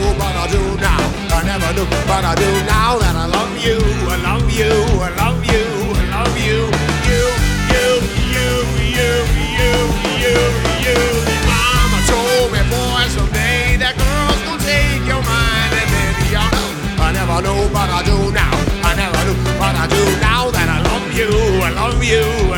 but I do now. I never do, but I do now that I love you, I love you, I love you, I love you.